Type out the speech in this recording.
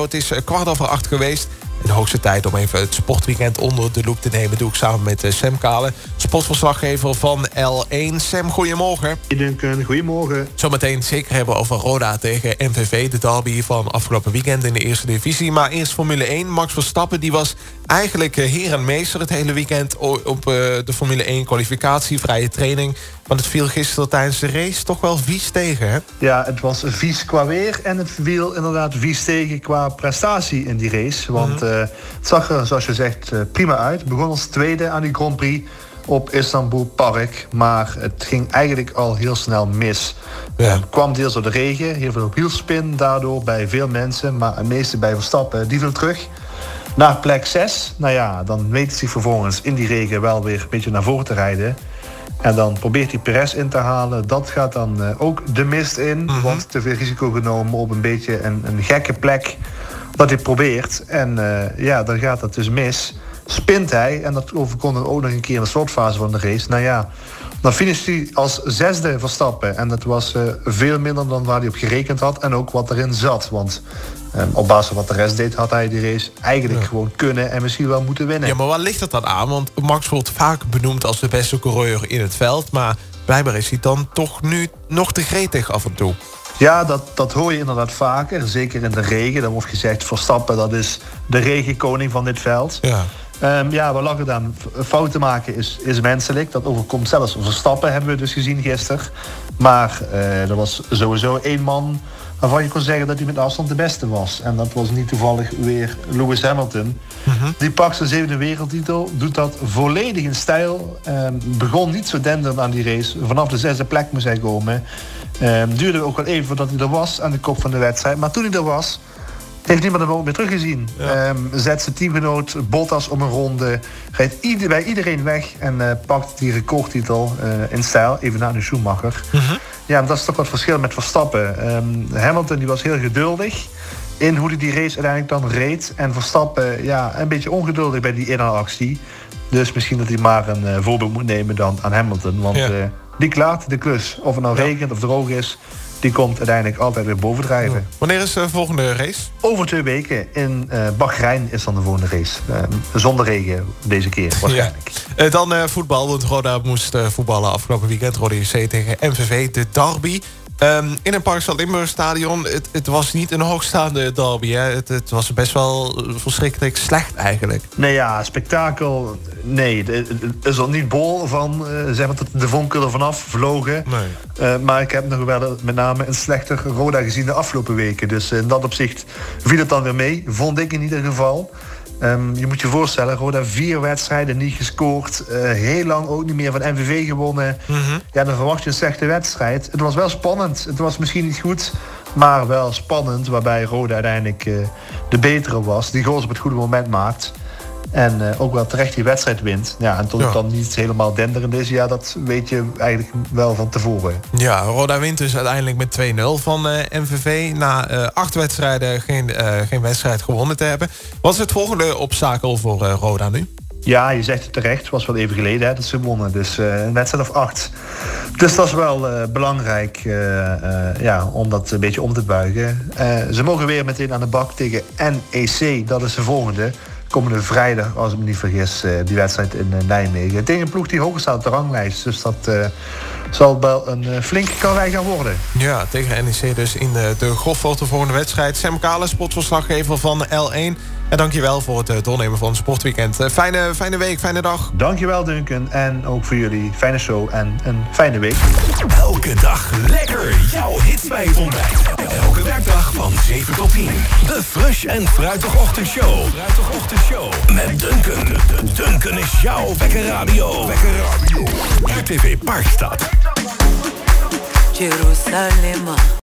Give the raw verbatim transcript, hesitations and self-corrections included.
Het is kwart over acht geweest. De hoogste tijd om even het sportweekend onder de loep te nemen. Doe ik samen met Sam Kalen, sportverslaggever van L één. Sam, goedemorgen. Duncan, goedemorgen. Zometeen zeker hebben over Roda tegen M V V. De derby van afgelopen weekend in de eerste divisie. Maar eerst Formule één. Max Verstappen die was eigenlijk heer en meester het hele weekend op de Formule één kwalificatie, vrije training. Want het viel gisteren tijdens de race toch wel vies tegen, hè? Ja, het was vies qua weer en het viel inderdaad vies tegen qua prestatie in die race. Want mm-hmm. uh, het zag er, zoals je zegt, uh, prima uit. Het begon als tweede aan die Grand Prix op Istanbul Park. Maar het ging eigenlijk al heel snel mis. Ja. Het kwam deels door de regen, heel veel wielspin daardoor bij veel mensen. Maar het meeste bij Verstappen, die viel terug naar plek zes. Nou ja, dan weet hij zich vervolgens in die regen wel weer een beetje naar voren te rijden. En dan probeert hij Perez in te halen. Dat gaat dan uh, ook de mist in. Mm-hmm. Want te veel risico genomen op een beetje een, een gekke plek dat hij probeert. En uh, ja, dan gaat dat dus mis. Spint hij, en dat overkomt dan ook nog een keer in de slotfase van de race. Nou ja, dan finisht hij als zesde Verstappen. En dat was uh, veel minder dan waar hij op gerekend had. En ook wat erin zat. Want um, op basis van wat de rest deed, had hij die race eigenlijk ja. gewoon kunnen en misschien wel moeten winnen. Ja, maar waar ligt dat dan aan? Want Max wordt vaak benoemd als de beste coureur in het veld. Maar blijkbaar is hij dan toch nu nog te gretig af en toe. Ja, dat, dat hoor je inderdaad vaker. Zeker in de regen. Dan wordt gezegd, Verstappen, dat is de regenkoning van dit veld. Ja. Um, ja, we lachen dan. Fouten maken is, is menselijk. Dat overkomt zelfs Verstappen, hebben we dus gezien gisteren. Maar uh, er was sowieso één man waarvan je kon zeggen dat hij met afstand de beste was. En dat was niet toevallig weer Lewis Hamilton. Mm-hmm. Die pakt zijn zevende wereldtitel, doet dat volledig in stijl. Um, begon niet zo denderend aan die race. Vanaf de zesde plek moest hij komen. Um, duurde ook wel even voordat hij er was aan de kop van de wedstrijd. Maar toen hij er was, heeft niemand hem ook meer teruggezien. Ja. Um, zet zijn teamgenoot Bottas om een ronde. Rijdt ieder, bij iedereen weg. En uh, pakt die recordtitel uh, in stijl. Even na de Schumacher. Mm-hmm. Ja, dat is toch wat verschil met Verstappen. Um, Hamilton die was heel geduldig in hoe hij die race uiteindelijk dan reed. En Verstappen ja, een beetje ongeduldig bij die inhaalactie. Dus misschien dat hij maar een uh, voorbeeld moet nemen dan aan Hamilton. Want ja. uh, die klaart de klus. Of het nou ja. regent of droog is, die komt uiteindelijk altijd weer bovendrijven. Ja. Wanneer is de volgende race? Over twee weken. In uh, Bahrein is dan de volgende race. Uh, zonder regen deze keer waarschijnlijk. Ja. Uh, dan uh, voetbal. Want Roda moest uh, voetballen afgelopen weekend. Roda J C tegen M V V. De derby. Um, in een Parkstad Limburg stadion. Het, het was niet een hoogstaande derby. Hè. Het, het was best wel verschrikkelijk slecht eigenlijk. Nee ja, spektakel. Nee, het is er niet bol van. Uh, zeg maar dat de vonken er vanaf vlogen. Nee. Uh, maar ik heb nog wel met name een slechter Roda gezien de afgelopen weken. Dus in dat opzicht viel het dan weer mee. Vond ik in ieder geval. Um, je moet je voorstellen, Roda vier wedstrijden niet gescoord. Uh, heel lang ook niet meer van M V V gewonnen. Mm-hmm. Ja, dan verwacht je een slechte wedstrijd. Het was wel spannend. Het was misschien niet goed, maar wel spannend. Waarbij Roda uiteindelijk uh, de betere was. Die goals op het goede moment maakt. En uh, ook wel terecht die wedstrijd wint. Ja, en tot het ja. dan niet helemaal denderend is, ja, dat weet je eigenlijk wel van tevoren. Ja, Roda wint dus uiteindelijk met twee nul van uh, M V V. Na uh, acht wedstrijden geen, uh, geen wedstrijd gewonnen te hebben. Wat is het volgende obstakel voor uh, Roda nu? Ja, je zegt het terecht. Het was wel even geleden hè, dat ze wonnen. Dus uh, een wedstrijd of acht. Dus dat is wel uh, belangrijk uh, uh, ja, om dat een beetje om te buigen. Uh, ze mogen weer meteen aan de bak tegen N E C. Dat is de volgende. Komende vrijdag, als ik me niet vergis, uh, die wedstrijd in uh, Nijmegen. Tegen een ploeg die hoger staat op de ranglijst. Dus dat uh, zal wel een uh, flinke karwei gaan worden. Ja, tegen N E C dus in de, de Goffert de volgende wedstrijd. Sam Kalen, sportverslaggever van L één. En dankjewel voor het uh, doornemen van het sportweekend. Uh, fijne, fijne week, fijne dag. Dankjewel Duncan. En ook voor jullie. Fijne show en een fijne week. Elke dag lekker. Jouw hits bij het ontbijt. Elke werkdag van zeven tot tien. De Fresh en Fruitige Ochtendshow. Fruitige Ochtendshow. Met Duncan. Duncan is jouw wekker radio. Wekker radio. R T V Parkstad. Jerusalem.